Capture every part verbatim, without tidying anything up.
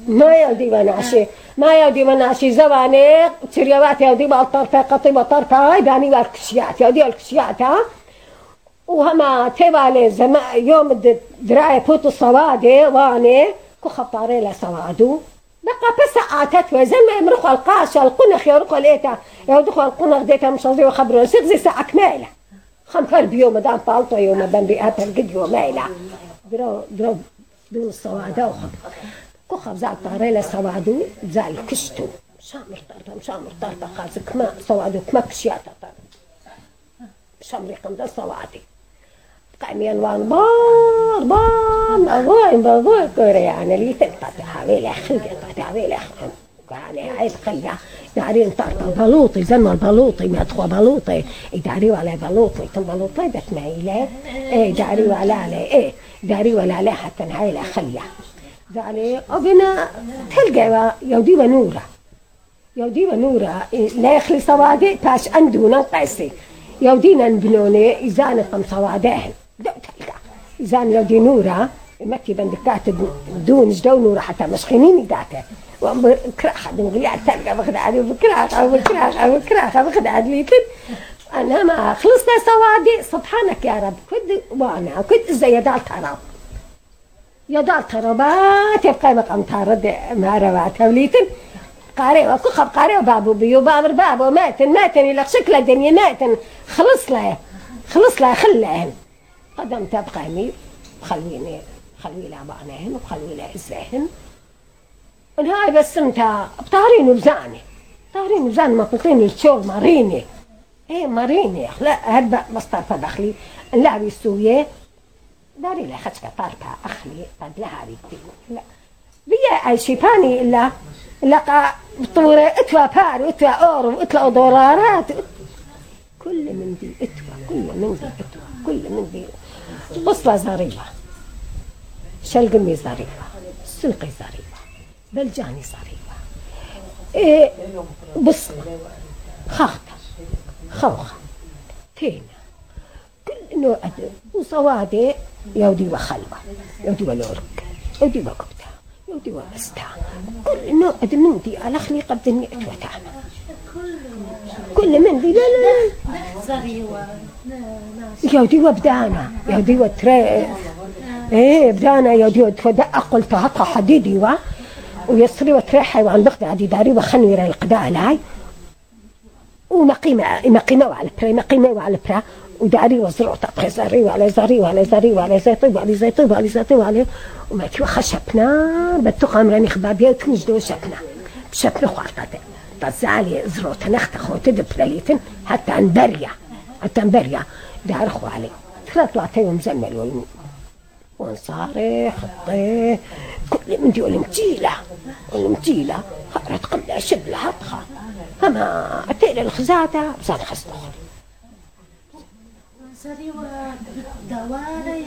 ما يودي وناشي ما يودي وناشي زواني تريوات يودي بالطرفة قطيبة طرفة هاي داني والكشيات يودي والكشيات ها وهما تبالي زما يوم دراي بوت الصوادي واني كو خطاري له صوادو بقى بس ساعات وزلمة يمرخوا القاش القنخ يرخوا ليتا يودخوا القنخ ديتا مش قصدي وخبروا سيغزي ساعة كميلة خمكر بيوم مدام بالطو يوم مدام بيئات القد يوم ميلة درو درو دون الصوادة وخب كو خبزات طاري له صوادو زال كشتو شامر طرطة شامر طرطة خازك كما صوادو كما كشياتا طرطة شامر قمدا صوادي قامين وان بار بار أغوين بغوين كوري يعني اللي تقطع حوالي خلية تقطع حوالي يعني عايز خلية دارين طرطة بلوطي زلمة البلوطي ما أدخل بلوطي يداريوا على بلوطي تم بلوطي بتميله إيه داريوا على عليه إيه داريوا على حتى نهاية خلية داري أبنا تلقى يودي ونورة يودي ونورة لا يخلي صوادي باش عنده نقصي يودينا نبنوني إذا نقم صوادهم دو تلقى إذا يودي نورة مكي بندكات دون جدو نورة حتى مشخينين داته وكراخة بنغليات تلقى بخد عادي وبكراخة وبكراخة وبكراخة بخد عادي أنا ما خلصنا صوادي سبحانك يا رب كنت وانا كنت زي يدال تراب يدال ترابات يبقى مقام تارد ما رواتها وليتن قارئ وكل خب قارئ وبابو بيو بابر بابو ماتن ماتن إلى شكل الدنيا ماتن خلص له خلص له خلهم قدم تبقى مي خلويني خلوي لعبانهن وخلوي لعزهن ونهاي بس انت بطارين وبزاني طارين وبزاني ما قلتيني الشوغ ماريني ايه ماريني لا هربا مصطفى دخلي اللعب السوية داري لا خشكة طاربها أخلي قد لها بيكتين لا بيا أي شيباني إلا لقى طورة اتوا بار اتوا اور واتوا دولارات كل من دي اتوا كل من دي اتوا كل من دي بصلة زريبة شلقمي زريبة سلقي زريبة بلجاني زريبة ايه بصلة خاطة خوخة تينا كل نوع وصوادي يودي وخلوة يودي ولورك يودي وكبتة يودي وأستا كل نوع من دي على خليقة الدنيا اتوتعنا كل من دي لا لا يودي وبدانا يودي وتري ايه بدانا يودي وتدق قلت هطا حديدي وا ويصري وتريحي وعن بقدي عدي داري وخنوي راي القداء لاي ومقيمة مقيمة وعلى برا مقيمة وعلى برا وداري وزرع طبخ زري وعلى زري وعلى زري وعلى زيطيب وعلى زيطيب وعلى زيطيب وعلى وما تيوا خشبنا بتقام راني خبابيا وتنجدو شبنا بشبنا خارطة تزعلي زرع تنخت خوت دبليتن حتى انبريا حتى انبريا دار خو علي ثلاث طلعتي ومزمل والم ونصاري خطيه كل من دي المتيلة المتيلة خرت قبل شد لها هما أتيل الخزاتة بصان خصدخل سري ودواري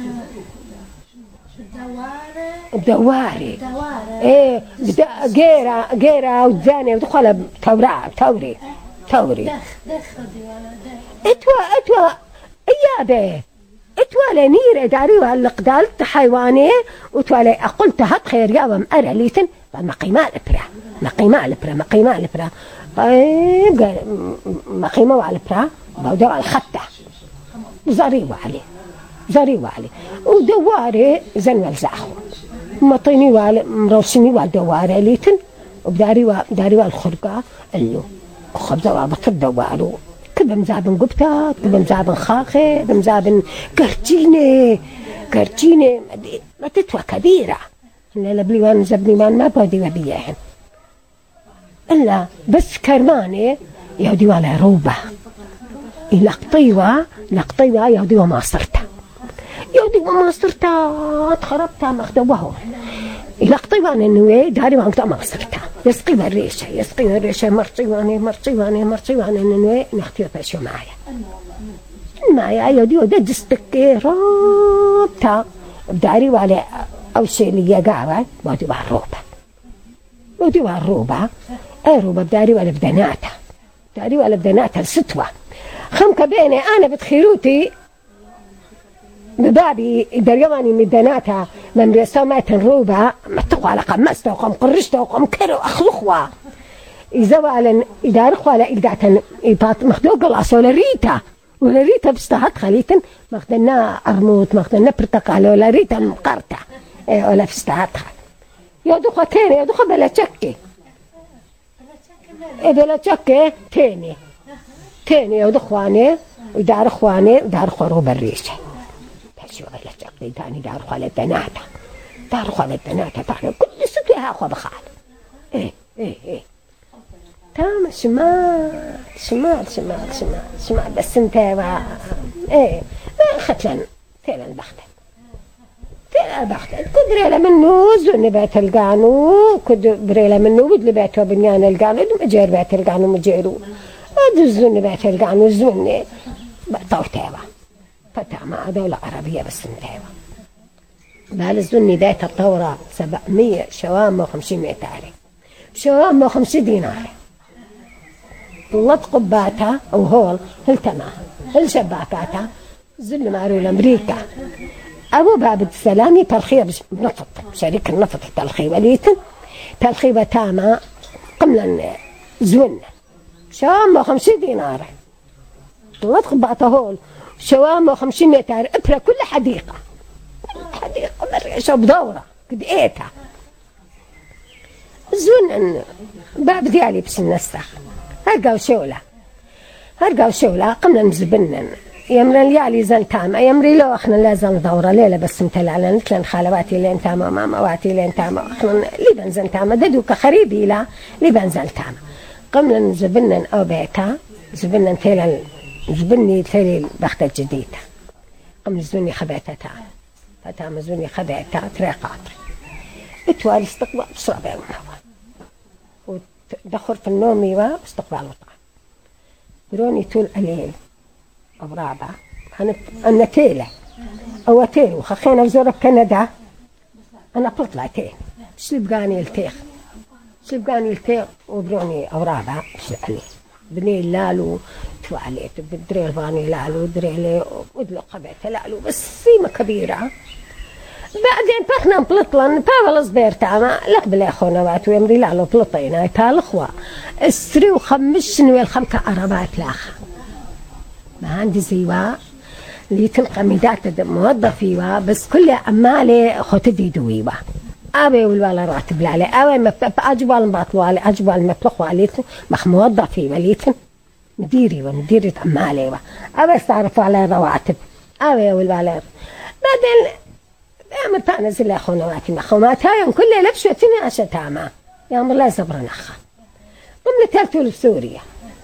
دواري ايه غيرة غيرة وزاني ودخل تورع توري توري دخ دخ اتوا اتوا ايابه اتوا لنير داري والقدال حيواني وتوالي قلت هات خير يا مأرى ليتن مقيمة البرا مقيمة البرا مقيمة البرا طيب مقيمة على البرا بودوا على الخطة زريوا عليه زريوا عليه ودواري زن الزعخو مطيني وعلى مروسني وعلى دواري ليتن وبداري وداري والخرقة اللو خبزة وعبطر دوارو كبه مزابن قبتات كبه مزابن خاخي كبه مزابن كرتيني كرتيني ما تتوى كبيرة إلا لبليوان زبني مان ما بودي وبيهن إلا بس كرماني يهودي ولا روبة لقطيوة لقطيوة يهودي وما صرتها يهودي وما صرتها تخربتها مخدوه لقطيوة إنه داري وانقطع ما صرتها يسقيها الريشة يسقيها الريشة مرطيواني مرطيواني مرطيواني إنه نختيو باشو معايا معايا يهودي وده دستكي رابطة بداري وعلى أو شيء اللي يقعوا بودي وعلى الروبة بودي وعلى الروبة أي روبة بداري وعلى بدناتها بداري وعلى بدناتها الستوة خمكة بيني أنا بتخيروتي ببابي دريواني مدناتها من رسومات الروبة متقوا على قمسته وقم قرشته وقم كرو أخلقوا إذا وعلن إذا رخوا على إلدعتن إبات مخدوق العصا ولا ريتا ولا ريتا بستهات خليتن مخدنا أرموت مخدنا برتقال ولا ريتا مقرطة ولا بستهاتها يدخل تاني يدخل بلا تشكي بلا تشكي تاني تاني يدخواني ودار اخواني ودار اخو روبا الريشه شو بلا تشكي تاني دار اخو على بناتها دار اخو على بناتها تحنا كل ست لها اخو بخال ايه ايه ايه تمام شمال شمال شمال شمال شمال بس انت با... ايه ما اخذت لنا تيلا البختة تيلا البختة كدري له منه زون بيت القانو كدري له منه بدل بيته بنيان القانو مجير بيت القانو مجيرو هذا زون بيت القانو زون طو تيبا فتاما دولة عربية بس انتيبا بالزون ذات الطورة سبعمية شوام وخمسمية تاري شوام وخمسين دينار طلت قباتها أو هول هل تماها هل شباكاتها زل مارو لأمريكا أبو باب السلامي تلخيب نفط شركة النفط تلخيبة ليتن تلخيبة تاما قمنا زون شوام وخمسين دينار طلت قباتها هول شوام وخمسين متر ابرة كل حديقة كل حديقة مريشة بدورة قد ايتها زون باب ديالي بس النسخ هرقاو شولة هرقاو شولة قمنا نزبنن يمرا ليالي زن تاما يمري لو اخنا لازم دورة ليلة بس متلع لنا نتلن خالواتي لين تاما ماما واتي لين تاما اخنا لي بنزن تاما ددوك خريبي لا لي بنزل تاما قمنا نزبنن او بيتا زبنن تيلا زبني تيلي البختة الجديدة قمنا زوني خبيتها تاما فتاما زوني خبيتها تري قاطري اتوالي استقبال بسرعة بيومها دخل في النوم يوا استقبال وطعام بروني طول الليل أو رابع أنا أنا تيلة أو تيل وخخينا وزورة بكندا أنا بطلع تيل شو بقاني التيخ شو بقاني التيخ وبروني أو رابع شو عليه بني لالو تواليت بدري الباني لالو دري لي ودلو قبيته لالو بس سيمة كبيرة بعدين بخنا بلطلن باول صبير تاما لك بلا اخونا واتو يمري لالو بلطينا تالخوا استري وخمشن والخمكة عربات لاخا ما عندي زيوا اللي تلقى ميدات موظفيوا بس كل عمالي خوتدي دويوا ابي والولا راتب لالي ابي اجبال مباطلوالي اجبال مبلخوالي مخ موظفي وليتن مديري ومديرة عمالي ابي استعرفوا على رواتب ابي والولا بعدين متى نزل أخونا واتي مخومات هاي يوم كله لبشوا تني عشتاما يوم الله زبر نخا قم لترتول بسوريا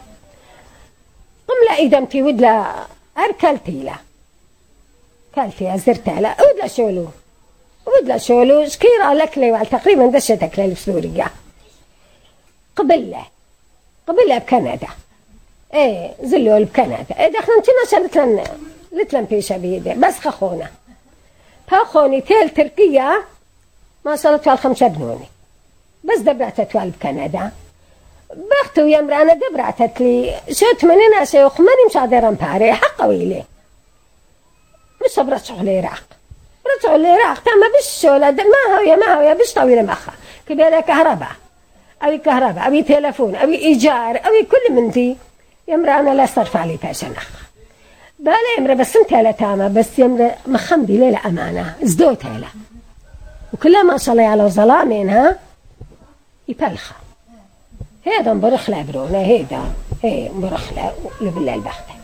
قم لإدمتي ودلا أركلتي لا كلتي أزرتها لا ودلا شولو ودلا شولو شكيرا لك لي وعلى تقريبا دشتك لي بسوريا قبل له قبل له بكندا ايه زلوا بكندا ايه دخلنا انتنا شلتلن لتلن بيشا بيدي بس خخونا فاخوني تيل تركيا ما صارت على خمسة بنوني بس دبرعتت والب كندا بختو يمر أنا دبرعتت لي شو تمنينا شيخ ماني مش قادرة مباري حق ويلي مش برجعوا العراق برجعوا العراق تما بش ولا ما هو يا ما هو يا بش طويلة مخا كبيرة كهرباء أبي كهرباء أبي تلفون أبي إيجار أبي كل من دي يمر أنا لا صرف علي باشنخ بالي يمرا بس انت لا تاما بس يمرا مخمدي ليلة أمانة ازدوتها له وكلها ما شاء الله على ظلامينها يبلخها هيدا مبرخلة برونا هيدا هي مبرخلة لبلا البختة